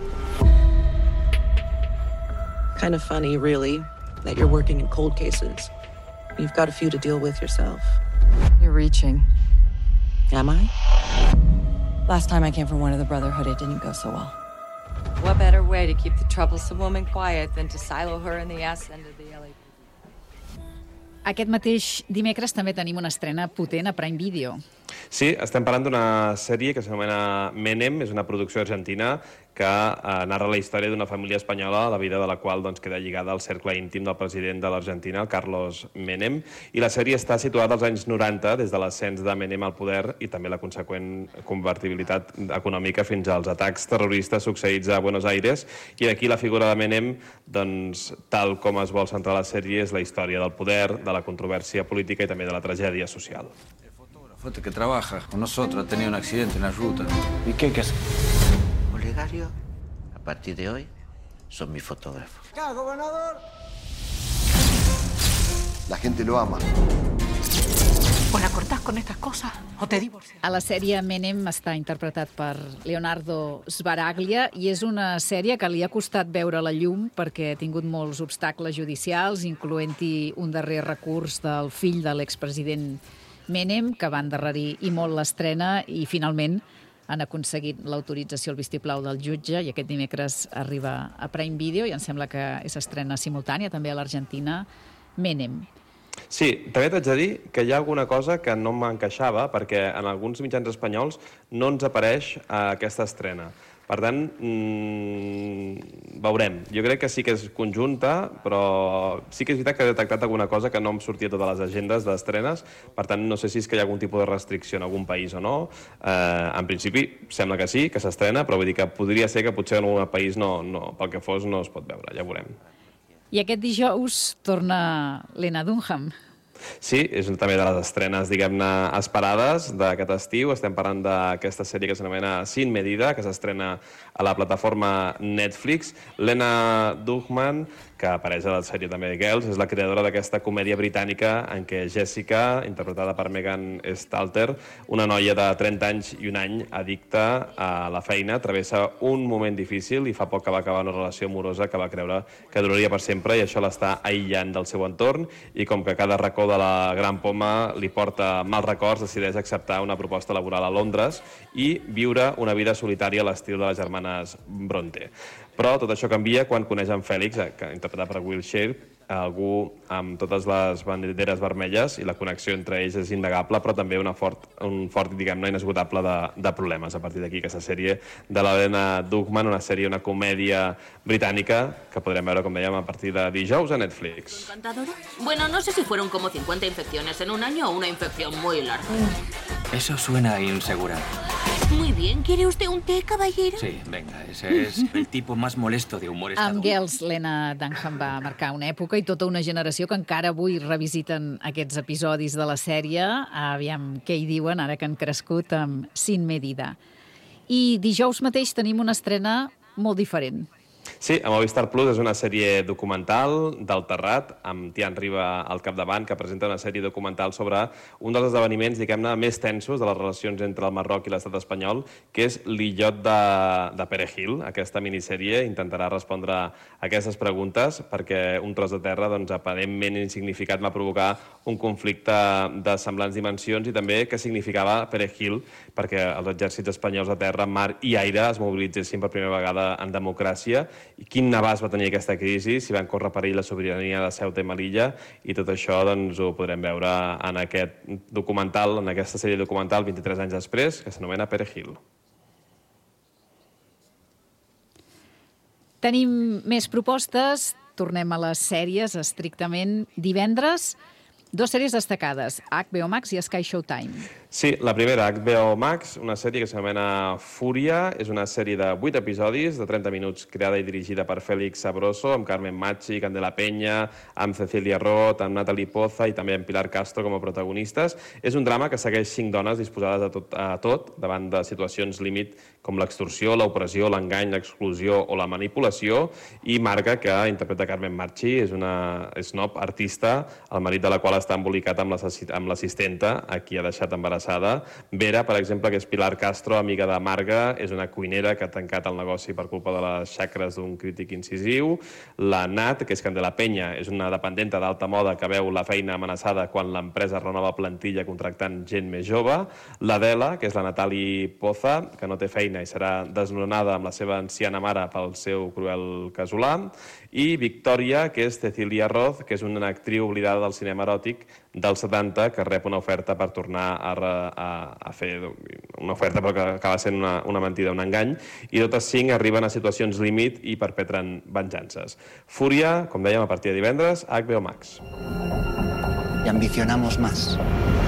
Kind of funny, really, that you're working in cold cases. You've got a few to deal with yourself. You're reaching. Am I? Last time I came from one of the Brotherhood, it didn't go so well. What better way to keep the troublesome woman quiet than to silo her in the ass end of the LAPD? Aquest mateix dimecres també tenim una estrena potent a Prime Video. Sí, estem parlant d'una sèrie que s'anomena Menem, és una producció argentina que narra la història d'una família espanyola, la vida de la qual queda lligada al cercle íntim del president de l'Argentina, el Carlos Menem, i la sèrie està situada als anys 90, des de l'ascens de Menem al poder i també la conseqüent convertibilitat econòmica fins als atacs terroristes succeïts a Buenos Aires, i aquí la figura de Menem, doncs, tal com es vol centrar la sèrie, és la història del poder, de la controvèrsia política i també de la tragèdia social. Que trabaja con nosotros ha tenido un accidente en la ruta. ¿Y qué hay que hacer? Olegario, a partir de hoy, son mi fotógrafo. ¡Ya, gobernador! La gente lo ama. O la cortás con estas cosas o te divorcias. A la sèrie Menem està interpretat per Leonardo Sbaraglia i és una sèrie que li ha costat veure la llum perquè ha tingut molts obstacles judicials, incloent-hi un darrer recurs del fill de l'expresident Menem, que va endarrerir i molt l'estrena i finalment han aconseguit l'autorització al vistiplau del jutge i aquest dimecres arriba a Prime Video i em sembla que és estrena simultània també a l'Argentina, Menem. Sí, també t'haig de dir que hi ha alguna cosa que no m'encaixava perquè en alguns mitjans espanyols no ens apareix aquesta estrena. Per tant, veurem. Jo crec que sí que és conjunta, però sí que és veritat que he detectat alguna cosa que no em sortia a totes les agendes d'estrenes. Per tant, no sé si és que hi ha algun tipus de restricció en algun país o no. En principi, sembla que sí, que s'estrena, però vull dir que podria ser que potser en algun país pel que fos no es pot veure, ja veurem. I aquest dijous torna Lena Dunham. Sí, és també de les estrenes, diguem-ne, esperades d'aquest estiu. Estem parlant d'aquesta sèrie que s'anomena Sin Medida, que s'estrena a la plataforma Netflix. Lena Dunham, que apareix a la sèrie també de Girls, és la creadora d'aquesta comèdia britànica en què Jessica, interpretada per Megan Stalter, una noia de 30 anys i un any, addicta a la feina, travessa un moment difícil i fa poc que va acabar una relació amorosa que va creure que duraria per sempre i això l'està aïllant del seu entorn i com que cada racó de la Gran Poma li porta mals records, decideix acceptar una proposta laboral a Londres i viure una vida solitària a l'estil de les germanes Bronte. Però tot això canvia quan coneix en Fèlix, interpretat per Will Shape, algú amb totes les banderes vermelles i la connexió entre ells és innegable, però també un fort, diguem-ne, inesgotable de problemes. A partir d'aquí, aquesta sèrie de la Lena Dunham, una comèdia britànica que podrem veure, com dèiem, a partir de dijous a Netflix. ¿Encantadora? Bueno, no sé si fueron como 50 infecciones en un año o una infección muy larga. Eso suena insegura. Muy bien. ¿Quiere usted un té, caballero? Sí, venga. Ese es el tipo más molesto de humor estadounidense. Amb Girls, Lena Dunham va marcar una època i tota una generació que encara avui revisiten aquests episodis de la sèrie. Aviam què hi diuen ara que han crescut amb Sin Medida. I dijous mateix tenim una estrena molt diferent. Sí, a Movistar Plus és una sèrie documental del Terrat, amb Tian Riba al capdavant, que presenta una sèrie documental sobre un dels esdeveniments, diguem-ne, més tensos de les relacions entre el Marroc i l'estat espanyol, que és l'illot de Perejil. Aquesta minissèrie intentarà respondre a aquestes preguntes perquè un tros de terra, aparentment insignificat, va provocar un conflicte de semblants dimensions i també què significava Perejil perquè els exèrcits espanyols de terra, mar i aire es mobilitzessin per primera vegada en democràcia i quin abast va tenir aquesta crisi, si van córrer perill la sobirania de Ceuta i Melilla, i tot això ho podrem veure en aquest documental, en aquesta sèrie documental 23 anys després, que s'anomena Perejil. Tenim més propostes, tornem a les sèries estrictament. Divendres, 2 sèries destacades, HBO Max i Sky Showtime. Sí, la primera, HBO Max, una sèrie que s'anomena Fúria, és una sèrie de 8 episodis, de 30 minuts, creada i dirigida per Félix Sabroso, amb Carmen Machi, Candela Peña, amb Cecilia Roth, amb Natalie Poza i també amb Pilar Castro com a protagonistes. És un drama que segueix 5 dones disposades a tot davant de situacions límit com l'extorsió, l'opressió, l'engany, l'exclusió o la manipulació, i Marga, que interpreta Carmen Machi, és una snob artista, el marit de la qual està embolicat amb l'assistenta, a qui ha deixat embarassada passada. Vera, per exemple, que és Pilar Castro, amiga de Marga, és una cuinera que ha tancat el negoci per culpa de les xacres d'un crític incisiu. La Nat, que és Candela Peña, és una dependenta d'alta moda que veu la feina amenaçada quan l'empresa renova plantilla contractant gent més jove. L'Adela, que és la Natali Poza, que no té feina i serà desnonada amb la seva anciana mare pel seu cruel casolà. I Victòria, que és Cecilia Roth, que és una actriu oblidada del cinema eròtic dels 70, que rep una oferta per tornar a fer una oferta però que acaba sent una mentida, un engany, i totes 5 arriben a situacions límit i perpetren venjances. Fúria, com dèiem, a partir de divendres, a HBO Max. Y ambicionamos más.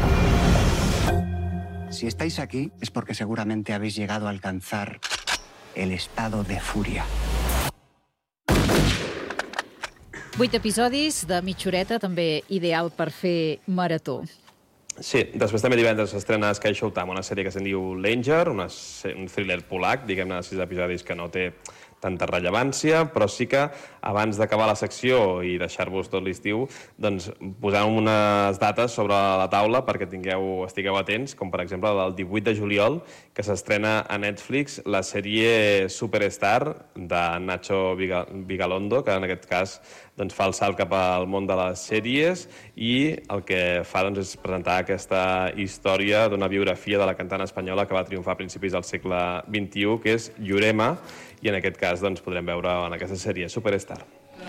Si estáis aquí es porque seguramente habéis llegado a alcanzar el estado de furia. 8 episodis de mitja horeta, també ideal per fer marató. Sí, després també divendres s'estrena Sky Showtime, una sèrie que se'n diu L'Anger, un thriller polac, diguem-ne, de 6 episodis que no té tanta rellevància, però sí que abans d'acabar la secció i deixar-vos tot l'estiu, doncs posem unes dates sobre la taula perquè estigueu atents, com per exemple el 18 de juliol, que s'estrena a Netflix la sèrie Superstar de Nacho Vigalondo, que en aquest cas fa el salt cap al món de les sèries i el que fa és presentar aquesta història d'una biografia de la cantant espanyola que va triomfar a principis del segle XXI, que és Yurema, i en aquest cas podrem veure en aquesta sèrie Superstar.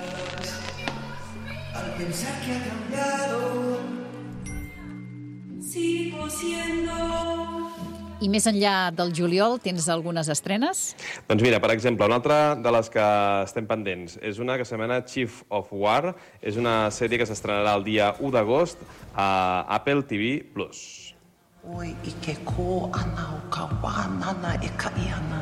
Al pensar que ha cambiado, sigo siendo... I més enllà del juliol, tens algunes estrenes? Doncs mira, per exemple, una altra de les que estem pendents és una que s'anomena Chief of War. És una sèrie que s'estrenarà el dia 1 d'agost a Apple TV+. Oi, ike ko ana o ka wa nana e ka iana.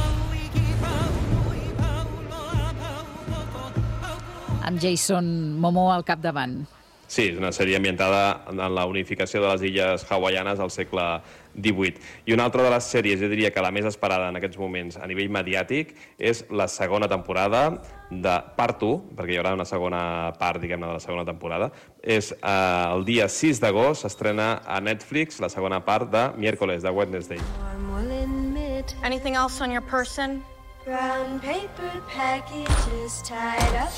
Amb Jason Momoa al capdavant. Sí, és una sèrie ambientada en la unificació de les illes hawaianes al segle XVIII. I una altra de les sèries, jo diria que la més esperada en aquests moments a nivell mediàtic, és la segona temporada de Part 1, perquè hi haurà una segona part, diguem-ne, de la segona temporada. És el dia 6 d'agost, s'estrena a Netflix la segona part de Miércoles, de Wednesday. Anything else on your person? Brown paper packages tied up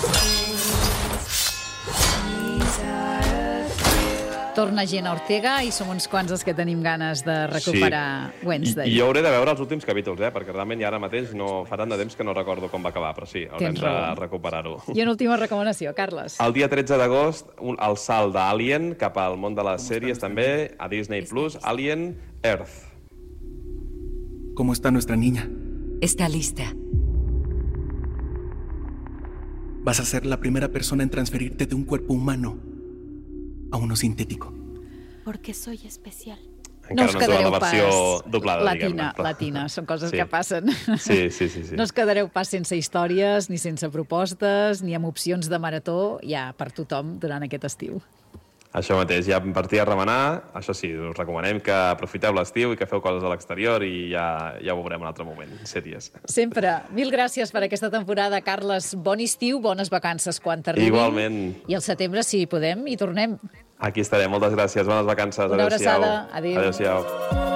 Torna Jenna Ortega i som uns quants els que tenim ganes de recuperar Wednesday. I jo hauré de veure els últims capítols, perquè realment ja ara mateix no fa tant de temps que no recordo com va acabar, però sí, haurem de recuperar-ho. I una última recomanació, Carles. El dia 13 d'agost, el salt d'Alien cap al món de les sèries també, a Disney Plus, Alien Earth. ¿Cómo está nuestra niña? Está lista. Vas a ser la primera persona en transferirte de un cuerpo humano a uno sintético. Porque soy especial. No us quedareu pas doblada, latina, són coses que passen. Sí. No us quedareu pas sense històries, ni sense propostes, ni amb opcions de marató, ja per tothom durant aquest estiu. Això mateix, ja en partir a remenar, això sí, us recomanem que aprofiteu l'estiu i que feu coses a l'exterior i ja ho veurem en un altre moment, sèries. Sempre. Mil gràcies per aquesta temporada, Carles. Bon estiu, bones vacances quan t'arribin. Igualment. I al setembre, si podem, hi tornem. Aquí estarem, moltes gràcies, bones vacances. Una abraçada, adéu. Adéu-siau.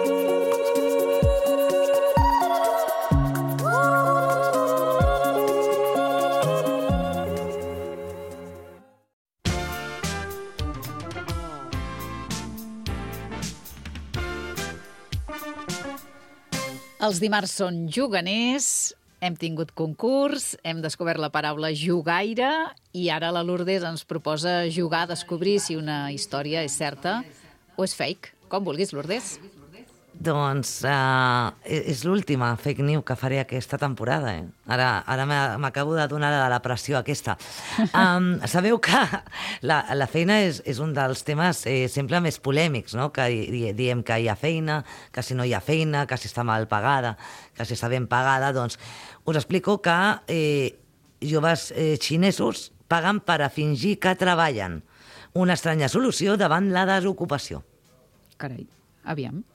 Els dimarts són juganers, hem tingut concurs, hem descobert la paraula jugaire i ara la Lourdes ens proposa jugar a descobrir si una història és certa o és fake. Com vulguis, Lourdes. Doncs és l'última fake news que faré aquesta temporada. Ara m'acabo de donar de la pressió aquesta. Sabeu que la feina és un dels temes sempre més polèmics, no? Que diem que hi ha feina, que si no hi ha feina, que si està mal pagada, que si està ben pagada. Doncs us explico que joves xinesos paguen per a fingir que treballen. Una estranya solució davant la desocupació. Carai, aviam.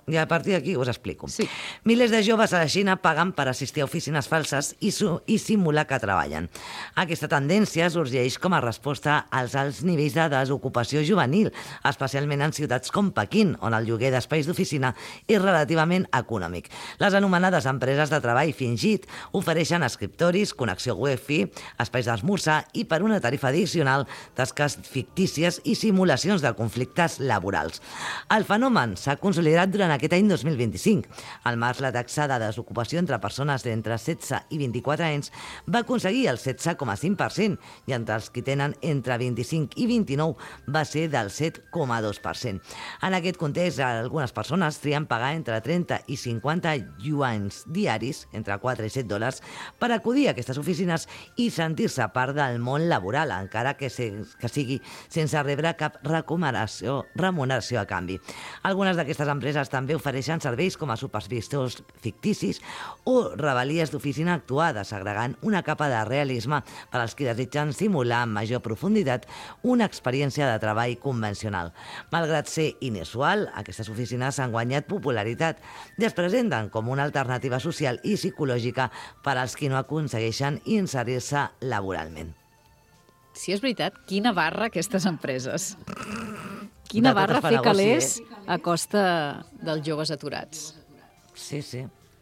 I a partir d'aquí us explico. Sí. Milers de joves a la Xina paguen per assistir a oficines falses i simular que treballen. Aquesta tendència sorgeix com a resposta als alts nivells de desocupació juvenil, especialment en ciutats com Pequín, on el lloguer d'espais d'oficina és relativament econòmic. Les anomenades empreses de treball fingit ofereixen escriptoris, connexió wifi, espais d'esmorzar i, per una tarifa addicional, tasques fictícies i simulacions de conflictes laborals. El fenomen s'ha consolidat durant aquest any 2025. Al març, la taxa de desocupació entre persones d'entre 16 i 24 anys va aconseguir el 16,5% i entre els que tenen entre 25 i 29 va ser del 7,2%. En aquest context, algunes persones trien pagar entre 30 i 50 yuans diaris, entre 4 i 7 dòlars, per acudir a aquestes oficines i sentir-se part del món laboral, encara que sigui sense rebre cap remuneració a canvi. Algunes d'aquestes empreses també ofereixen serveis com a supervisors ficticis o rebel·lies d'oficina actuades, agregant una capa de realisme per als qui desitgen simular amb major profunditat una experiència de treball convencional. Malgrat ser inusual, aquestes oficines han guanyat popularitat i es presenten com una alternativa social i psicològica per als qui no aconsegueixen inserir-se laboralment. Si és veritat, quina barra aquestes empreses. Quina barra fer calés a costa dels joves aturats. Sí, sí.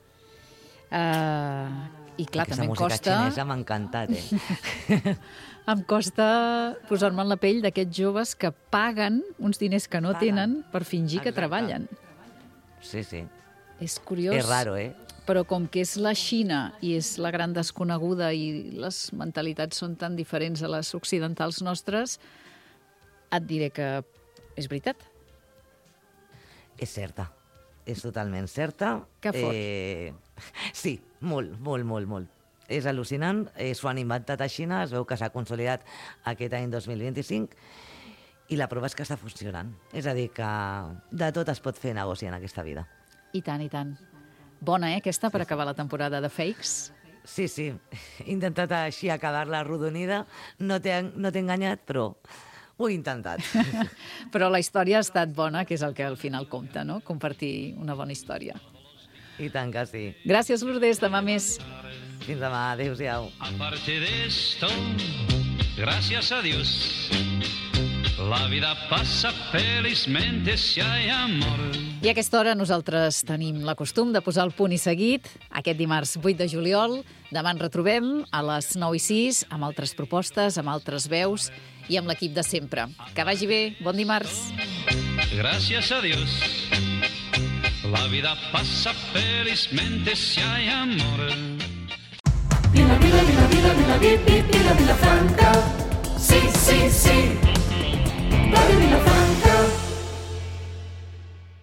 I clar, aquesta també em música costa... xinesa m'ha encantat, Em costa posar-me en la pell d'aquests joves que paguen uns diners que no tenen per fingir que treballen. Sí, sí. És curiós. És raro, Però com que és la Xina i és la gran desconeguda i les mentalitats són tan diferents a les occidentals nostres, et diré que és veritat. És certa. És totalment certa. Que fort. Sí, molt, molt, molt, molt. És al·lucinant, s'ho han inventat a Xina, es veu que s'ha consolidat aquest any 2025 i la prova és que està funcionant. És a dir, que de tot es pot fer negoci en aquesta vida. I tant, i tant. Bona, aquesta, per acabar la temporada de Fakes? Sí, sí. He intentat així acabar-la arrodonida. No t'he enganyat, però ho he intentat. Però la història ha estat bona, que és el que al final compta, no? Compartir una bona història. I tant que sí. Gràcies, Lourdes. Demà més. Fins demà. Adéu-siau. Aparte de esto, gracias a Dios, la vida passa felizmente si hay amor. I a aquesta hora nosaltres tenim la costum de posar el punt i seguit. Aquest dimarts 8 de juliol, demà ens retrobem a les 9 i 6 amb altres propostes, amb altres veus i amb l'equip de sempre. Que vagi bé, bon dimarts. Gracias a Dios, la vida pasa felizmente si hay amor. Vila, vila, vila, vila, vila, vila, vila, vila,